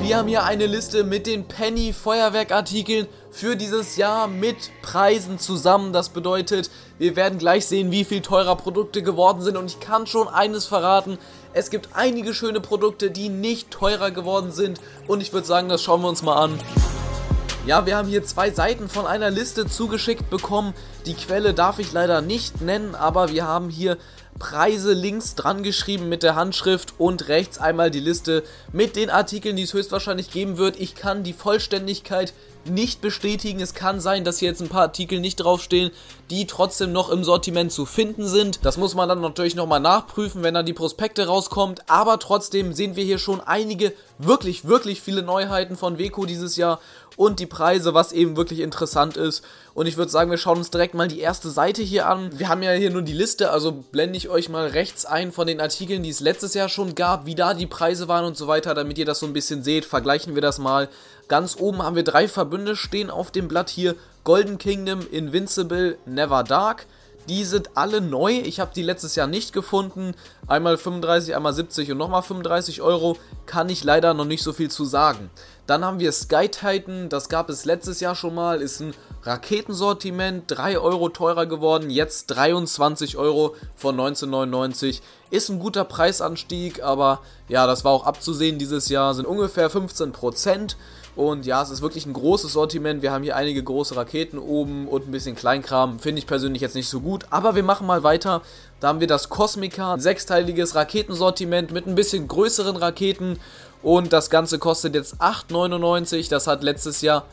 Wir haben hier eine Liste mit den Penny Feuerwerkartikeln für dieses Jahr mit Preisen zusammen. Das bedeutet, wir werden gleich sehen, wie viel teurer Produkte geworden sind. Und ich kann schon eines verraten, es gibt einige schöne Produkte, die nicht teurer geworden sind. Und ich würde sagen, das schauen wir uns mal an. Ja, wir haben hier 2 Seiten von einer Liste zugeschickt bekommen. Die Quelle darf ich leider nicht nennen, aber wir haben hier Preise links dran geschrieben mit der Handschrift und rechts einmal die Liste mit den Artikeln, die es höchstwahrscheinlich geben wird. Ich kann die Vollständigkeit nicht bestätigen. Es kann sein, dass hier jetzt ein paar Artikel nicht draufstehen, die trotzdem noch im Sortiment zu finden sind. Das muss man dann natürlich nochmal nachprüfen, wenn dann die Prospekte rauskommt. Aber trotzdem sehen wir hier schon einige wirklich viele Neuheiten von Weco dieses Jahr und die Preise, was eben wirklich interessant ist. Und ich würde sagen, wir schauen uns direkt mal die erste Seite hier an. Wir haben ja hier nur die Liste, also blende ich euch mal rechts ein von den Artikeln, die es letztes Jahr schon gab, wie da die Preise waren und so weiter, damit ihr das so ein bisschen seht. Vergleichen wir das mal. Ganz oben haben wir 3 Verbünde stehen auf dem Blatt hier. Golden Kingdom, Invincible, Never Dark. Die sind alle neu. Ich habe die letztes Jahr nicht gefunden. Einmal 35, einmal 70 und nochmal 35 Euro. Kann ich leider noch nicht so viel zu sagen. Dann haben wir Sky Titan. Das gab es letztes Jahr schon mal. Ist ein Raketensortiment. 3 Euro teurer geworden. Jetzt 23 Euro von 1999. Ist ein guter Preisanstieg. Aber ja, das war auch abzusehen dieses Jahr. Sind ungefähr 15%. Und ja, es ist wirklich ein großes Sortiment. Wir haben hier einige große Raketen oben und ein bisschen Kleinkram. Finde ich persönlich jetzt nicht so gut. Aber wir machen mal weiter. Da haben wir das Cosmica, ein 6-teiliges Raketensortiment mit ein bisschen größeren Raketen. Und das Ganze kostet jetzt 8,99 €. Das hat letztes Jahr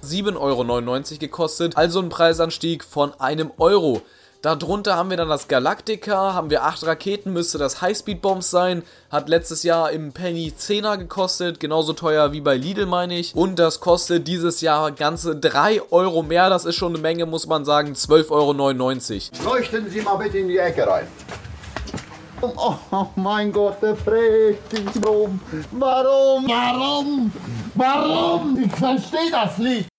7,99 € gekostet. Also ein Preisanstieg von 1 Euro. Darunter haben wir dann das Galactica, haben wir 8 Raketen, müsste das Highspeed-Bombs sein, hat letztes Jahr im Penny 10er gekostet, genauso teuer wie bei Lidl, meine ich. Und das kostet dieses Jahr ganze 3 Euro mehr, das ist schon eine Menge, muss man sagen, 12,99 €. Leuchten Sie mal bitte in die Ecke rein. Oh mein Gott, der frägt sich rum. Warum? Ich verstehe das nicht.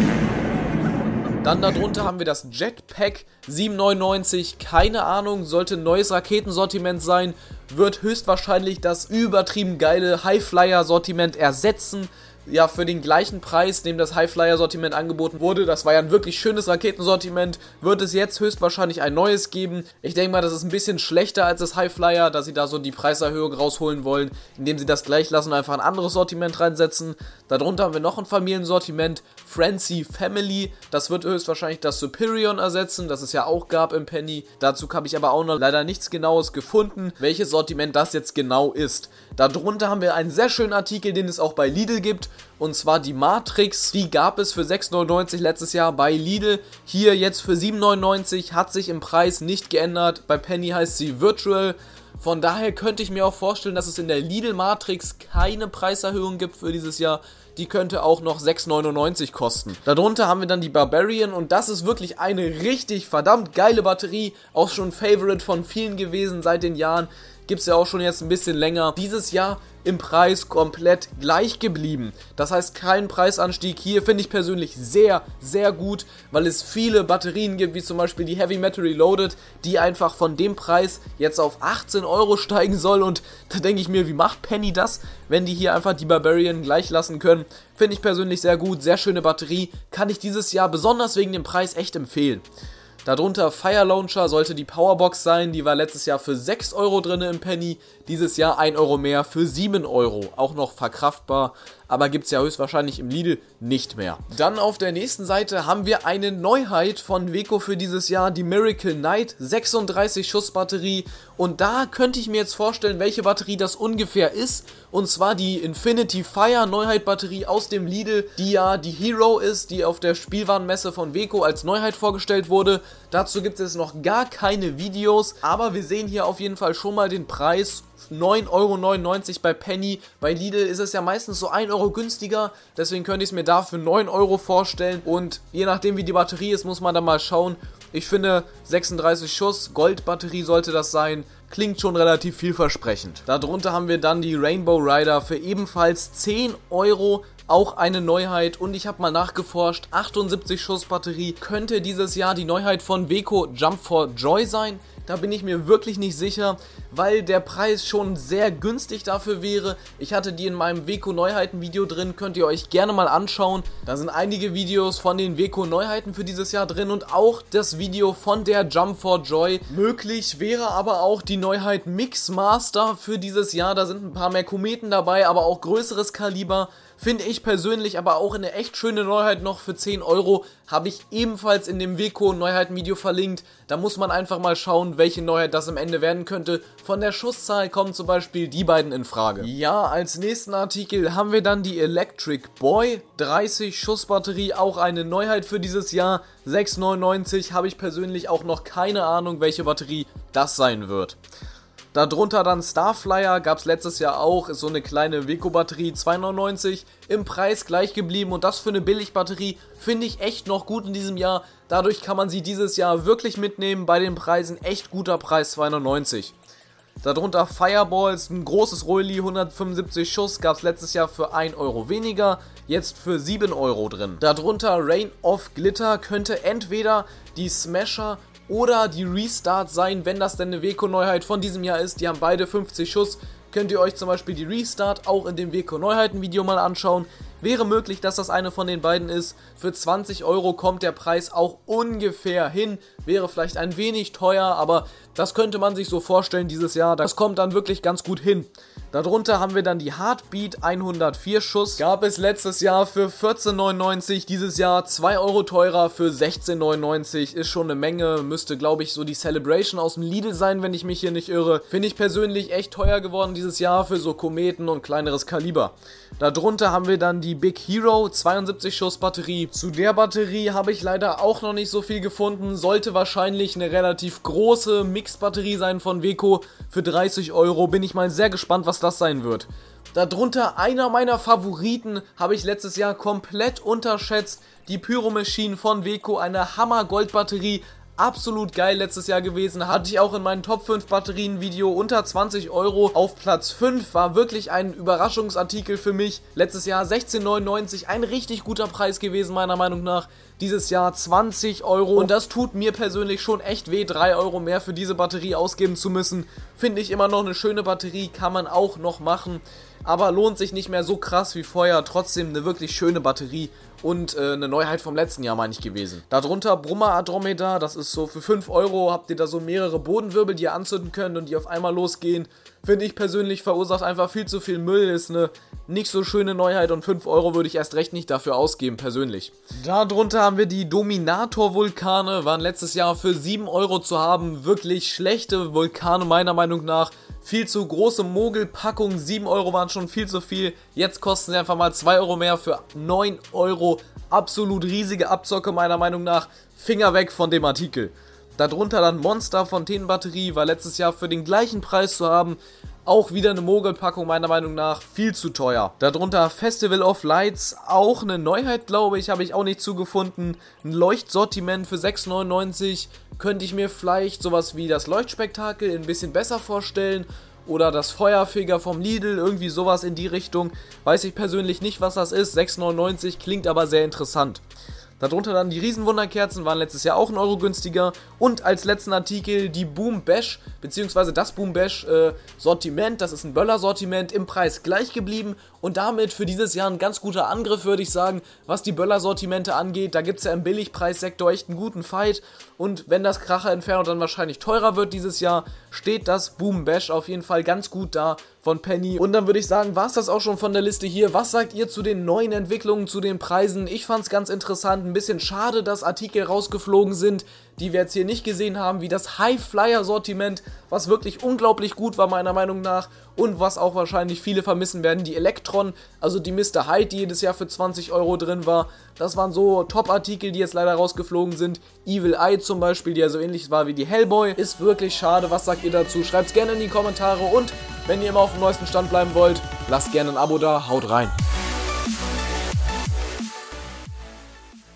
Dann darunter haben wir das Jetpack 7,99 €. Keine Ahnung, sollte ein neues Raketensortiment sein. Wird höchstwahrscheinlich das übertrieben geile Highflyer-Sortiment ersetzen. Ja, für den gleichen Preis, dem das Highflyer-Sortiment angeboten wurde. Das war ja ein wirklich schönes Raketensortiment. Wird es jetzt höchstwahrscheinlich ein neues geben. Ich denke mal, das ist ein bisschen schlechter als das Highflyer, dass sie da so die Preiserhöhung rausholen wollen, indem sie das gleich lassen und einfach ein anderes Sortiment reinsetzen. Darunter haben wir noch ein Familiensortiment, Frenzy Family. Das wird höchstwahrscheinlich das Superion ersetzen, das es ja auch gab im Penny. Dazu habe ich aber auch noch leider nichts Genaues gefunden, welches Sortiment das jetzt genau ist. Darunter haben wir einen sehr schönen Artikel, den es auch bei Lidl gibt. Und zwar die Matrix, die gab es für 6,99 € letztes Jahr bei Lidl. Hier jetzt für 7,99 €, hat sich im Preis nicht geändert. Bei Penny heißt sie Virtual. Von daher könnte ich mir auch vorstellen, dass es in der Lidl Matrix keine Preiserhöhung gibt für dieses Jahr. Die könnte auch noch 6,99 € kosten. Darunter haben wir dann die Barbarian und das ist wirklich eine richtig verdammt geile Batterie. Auch schon Favorite von vielen gewesen seit den Jahren. Gibt es ja auch schon jetzt ein bisschen länger. Dieses Jahr im Preis komplett gleich geblieben. Das heißt, kein Preisanstieg hier, finde ich persönlich sehr gut, weil es viele Batterien gibt, wie zum Beispiel die Heavy Metal Reloaded, die einfach von dem Preis jetzt auf 18 € steigen soll. Und da denke ich mir, wie macht Penny das, wenn die hier einfach die Barbarian gleich lassen können? Finde ich persönlich sehr gut, sehr schöne Batterie. Kann ich dieses Jahr besonders wegen dem Preis echt empfehlen. Darunter Fire Launcher sollte die Powerbox sein, die war letztes Jahr für 6 € drin im Penny, dieses Jahr 1 € mehr für 7 €, auch noch verkraftbar, aber gibt es ja höchstwahrscheinlich im Lidl nicht mehr. Dann auf der nächsten Seite haben wir eine Neuheit von Weco für dieses Jahr, die Miracle Knight, 36 Schuss Batterie und da könnte ich mir jetzt vorstellen, welche Batterie das ungefähr ist, und zwar die Infinity Fire Neuheit Batterie aus dem Lidl, die ja die Hero ist, die auf der Spielwarenmesse von Weco als Neuheit vorgestellt wurde. Dazu gibt es noch gar keine Videos, aber wir sehen hier auf jeden Fall schon mal den Preis. 9,99 € bei Penny. Bei Lidl ist es ja meistens so 1 € günstiger, deswegen könnte ich es mir da für 9 € vorstellen und je nachdem wie die Batterie ist, muss man dann mal schauen. Ich finde 36 Schuss, Goldbatterie sollte das sein, klingt schon relativ vielversprechend. Darunter haben wir dann die Rainbow Rider für ebenfalls 10 €. Auch eine Neuheit und ich habe mal nachgeforscht, 78 Schuss Batterie könnte dieses Jahr die Neuheit von Weco Jump for Joy sein. Da bin ich mir wirklich nicht sicher. weil der Preis schon sehr günstig dafür wäre. Ich hatte die in meinem Weco Neuheiten Video drin, könnt ihr euch gerne mal anschauen. Da sind einige Videos von den Weco Neuheiten für dieses Jahr drin und auch das Video von der Jump for Joy. Möglich wäre aber auch die Neuheit Mixmaster für dieses Jahr. Da sind ein paar mehr Kometen dabei, aber auch größeres Kaliber. Finde ich persönlich aber auch eine echt schöne Neuheit noch für 10 Euro. Habe ich ebenfalls in dem Weco Neuheiten Video verlinkt. Da muss man einfach mal schauen, welche Neuheit das am Ende werden könnte. Von der Schusszahl kommen zum Beispiel die beiden in Frage. Ja, als nächsten Artikel haben wir dann die Electric Boy 30 Schussbatterie. Auch eine Neuheit für dieses Jahr. 6,99 habe ich persönlich auch noch keine Ahnung, welche Batterie das sein wird. Darunter dann Starflyer, gab es letztes Jahr auch, ist so eine kleine Weco-Batterie, 2,99, im Preis gleich geblieben und das für eine Billigbatterie finde ich echt noch gut in diesem Jahr. Dadurch kann man sie dieses Jahr wirklich mitnehmen, bei den Preisen echt guter Preis, 2,99. Darunter Fireballs, ein großes Rolli, 175 Schuss, gab es letztes Jahr für 1 Euro weniger, jetzt für 7 Euro drin. Darunter Rain of Glitter, könnte entweder die Smasher oder die Restart sein, wenn das denn eine Weco-Neuheit von diesem Jahr ist. Die haben beide 50 Schuss. Könnt ihr euch zum Beispiel die Restart auch in dem Weco-Neuheiten-Video mal anschauen. Wäre möglich, dass das eine von den beiden ist. Für 20 Euro kommt der Preis auch ungefähr hin. Wäre vielleicht ein wenig teuer, aber das könnte man sich so vorstellen dieses Jahr. Das kommt dann wirklich ganz gut hin. Darunter haben wir dann die Heartbeat 104 Schuss. Gab es letztes Jahr für 14,99, dieses Jahr 2 Euro teurer für 16,99. Ist schon eine Menge, müsste glaube ich so die Celebration aus dem Lidl sein, wenn ich mich hier nicht irre. Finde ich persönlich echt teuer geworden dieses Jahr für so Kometen und kleineres Kaliber. Darunter haben wir dann die Big Hero 72 Schuss Batterie. Zu der Batterie habe ich leider auch noch nicht so viel gefunden. Sollte wahrscheinlich eine relativ große Mixed-Batterie sein von Weco. Für 30 Euro bin ich mal sehr gespannt, was das sein wird. Darunter einer meiner Favoriten, habe ich letztes Jahr komplett unterschätzt. Die Pyro Machine von Weco, eine Hammer-Gold-Batterie. Absolut geil letztes Jahr gewesen, hatte ich auch in meinem Top 5 Batterien Video, unter 20 Euro auf Platz 5, war wirklich ein Überraschungsartikel für mich. Letztes Jahr 16,99, ein richtig guter Preis gewesen meiner Meinung nach. Dieses Jahr 20 Euro und das tut mir persönlich schon echt weh, 3 Euro mehr für diese Batterie ausgeben zu müssen. Finde ich immer noch eine schöne Batterie, kann man auch noch machen, aber lohnt sich nicht mehr so krass wie vorher. Trotzdem eine wirklich schöne Batterie und eine Neuheit vom letzten Jahr, meine ich, gewesen. Darunter Brummer Andromeda, das ist so für 5 Euro, habt ihr da so mehrere Bodenwirbel, die ihr anzünden könnt und die auf einmal losgehen. Finde ich persönlich verursacht einfach viel zu viel Müll, ist eine nicht so schöne Neuheit und 5 Euro würde ich erst recht nicht dafür ausgeben, persönlich. Darunter haben wir die Dominator-Vulkane, waren letztes Jahr für 7 Euro zu haben, wirklich schlechte Vulkane meiner Meinung nach. Viel zu große Mogelpackung, 7 Euro waren schon viel zu viel, jetzt kosten sie einfach mal 2 Euro mehr für 9 Euro. Absolut riesige Abzocke meiner Meinung nach, Finger weg von dem Artikel. Darunter dann Monster Fontänenbatterie, war letztes Jahr für den gleichen Preis zu haben. Auch wieder eine Mogelpackung meiner Meinung nach, viel zu teuer. Darunter Festival of Lights, auch eine Neuheit glaube ich, habe ich auch nicht zugefunden. Ein Leuchtsortiment für 6,99 könnte ich mir vielleicht sowas wie das Leuchtspektakel ein bisschen besser vorstellen. Oder das Feuerfeger vom Lidl, irgendwie sowas in die Richtung. Weiß ich persönlich nicht, was das ist, 6,99 klingt aber sehr interessant. Darunter dann die Riesenwunderkerzen, waren letztes Jahr auch 1 Euro günstiger. Und als letzten Artikel die Boom Bash, beziehungsweise das Boom Bash Sortiment, das ist ein Böller-Sortiment, im Preis gleich geblieben. Und damit für dieses Jahr ein ganz guter Angriff, würde ich sagen, was die Böller-Sortimente angeht. Da gibt es ja im Billigpreissektor echt einen guten Fight. Und wenn das Kracher Inferno dann wahrscheinlich teurer wird dieses Jahr, steht das Boom Bash auf jeden Fall ganz gut da von Penny. Und dann würde ich sagen, war es das auch schon von der Liste hier. Was sagt ihr zu den neuen Entwicklungen, zu den Preisen? Ich fand es ganz interessant. Ein bisschen schade, dass Artikel rausgeflogen sind, die wir jetzt hier nicht gesehen haben, wie das High-Flyer-Sortiment, was wirklich unglaublich gut war meiner Meinung nach und was auch wahrscheinlich viele vermissen werden, die Electron, also die Mr. Hyde, die jedes Jahr für 20 Euro drin war. Das waren so Top-Artikel, die jetzt leider rausgeflogen sind. Evil Eye zum Beispiel, die ja so ähnlich war wie die Hellboy. Ist wirklich schade. Was sagt ihr dazu? Schreibt es gerne in die Kommentare und wenn ihr immer auf dem neuesten Stand bleiben wollt, lasst gerne ein Abo da. Haut rein!